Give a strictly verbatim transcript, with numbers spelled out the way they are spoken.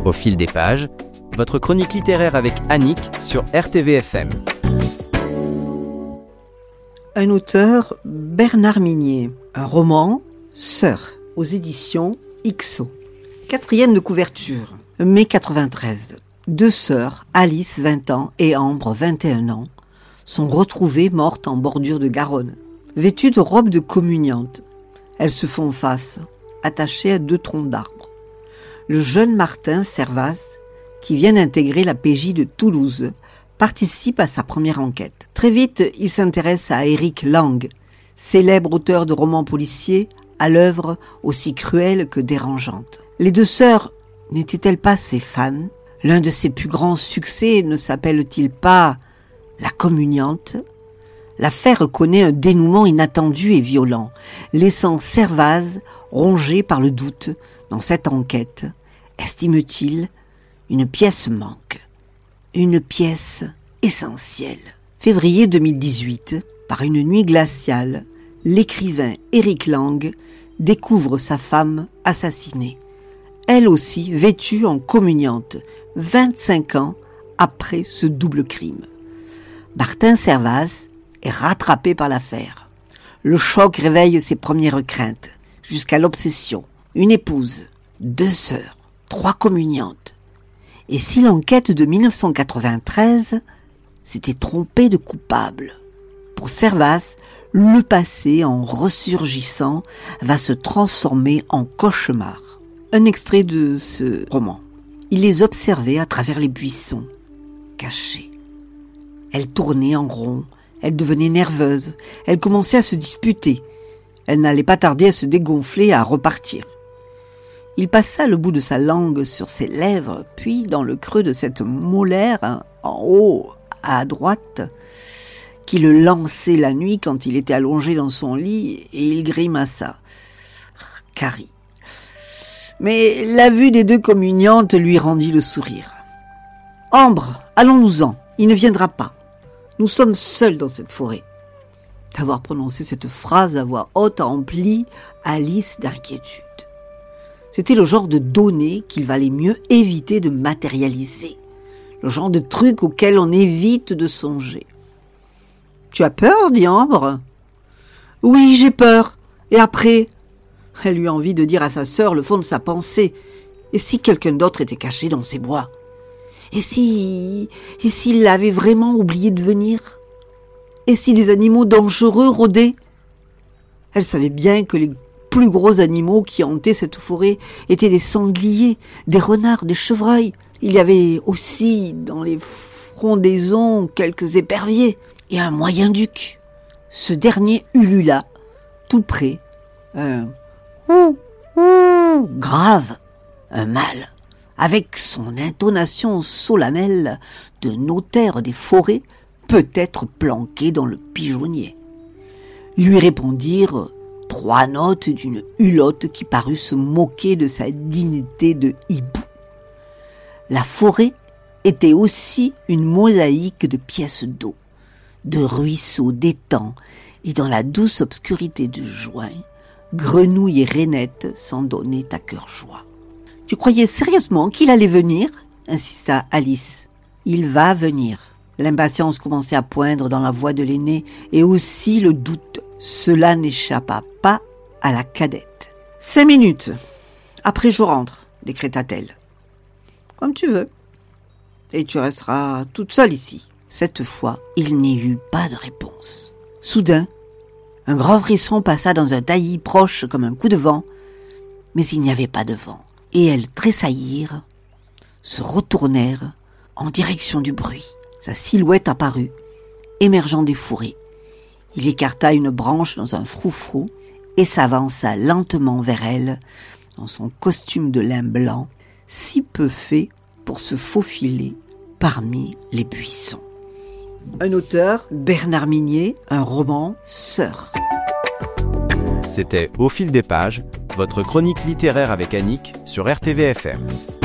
Au fil des pages, votre chronique littéraire avec Annick sur R T V F M. Un auteur, Bernard Minier. Un roman, Sœurs, aux éditions Ixo. Quatrième de couverture, mai quatre-vingt-treize. Deux sœurs, Alice, vingt ans, et Ambre, vingt et un ans, sont retrouvées mortes en bordure de Garonne. Vêtues de robes de communiantes, elles se font face, attachées à deux troncs d'arbres. Le jeune Martin Servaz, qui vient d'intégrer la P J de Toulouse, participe à sa première enquête. Très vite, il s'intéresse à Eric Lang, célèbre auteur de romans policiers, à l'œuvre aussi cruelle que dérangeante. Les deux sœurs n'étaient-elles pas ses fans ? L'un de ses plus grands succès ne s'appelle-t-il pas La Communiante ? L'affaire connaît un dénouement inattendu et violent, laissant Servaz rongé par le doute dans cette enquête. Estime-t-il, une pièce manque, une pièce essentielle. Février deux mille dix-huit, par une nuit glaciale, l'écrivain Eric Lang découvre sa femme assassinée. Elle aussi vêtue en communiante, vingt-cinq ans après ce double crime. Martin Servaz est rattrapé par l'affaire. Le choc réveille ses premières craintes, jusqu'à l'obsession. Une épouse, deux sœurs, trois communiantes. Et si l'enquête de dix-neuf cent quatre-vingt-treize s'était trompée de coupable ? Pour Servaz, le passé, en ressurgissant, va se transformer en cauchemar. Un extrait de ce roman. Il les observait à travers les buissons, cachés. Elle tournait en rond, elle devenait nerveuse, elle commençait à se disputer. Elle n'allait pas tarder à se dégonfler et à repartir. Il passa le bout de sa langue sur ses lèvres, puis dans le creux de cette molaire, en haut, à droite, qui le lançait la nuit quand il était allongé dans son lit, et il grimaça. Carrie. Mais la vue des deux communiantes lui rendit le sourire. « Ambre, allons-nous-en, il ne viendra pas. Nous sommes seuls dans cette forêt. » D'avoir prononcé cette phrase à voix haute a empli Alice d'inquiétude. C'était le genre de données qu'il valait mieux éviter de matérialiser, le genre de truc auquel on évite de songer. « Tu as peur, dit Ambre ? »« Oui, j'ai peur. Et après ?» Elle eut envie de dire à sa sœur le fond de sa pensée. Et si quelqu'un d'autre était caché dans ces bois ? Et si... Et s'il avait vraiment oublié de venir ? Et si des animaux dangereux rôdaient ? Elle savait bien que les plus gros animaux qui hantaient cette forêt étaient des sangliers, des renards, des chevreuils. Il y avait aussi dans les frondaisons quelques éperviers et un moyen-duc. Ce dernier ulula, tout près, un ouh, ouh, grave, un mâle, avec son intonation solennelle de notaire des forêts, peut-être planqué dans le pigeonnier. Lui répondirent trois notes d'une hulotte qui parut se moquer de sa dignité de hibou. La forêt était aussi une mosaïque de pièces d'eau, de ruisseaux, d'étangs, et dans la douce obscurité du juin, grenouilles et rainettes s'en donnaient à cœur joie. « Tu croyais sérieusement qu'il allait venir ?» insista Alice. « Il va venir. » L'impatience commençait à poindre dans la voix de l'aînée et aussi le doute. Cela n'échappa pas à la cadette. « Cinq minutes. Après je rentre, » décréta-t-elle. « Comme tu veux. Et tu resteras toute seule ici. » Cette fois, il n'y eut pas de réponse. Soudain, un grand frisson passa dans un taillis proche comme un coup de vent, mais il n'y avait pas de vent. Et elles tressaillirent, se retournèrent en direction du bruit. Sa silhouette apparut, émergeant des fourrés. Il écarta une branche dans un froufrou et s'avança lentement vers elle, dans son costume de lin blanc, si peu fait pour se faufiler parmi les buissons. Un auteur, Bernard Minier, un roman, Sœurs. C'était Au fil des pages, votre chronique littéraire avec Annick sur R T V F M.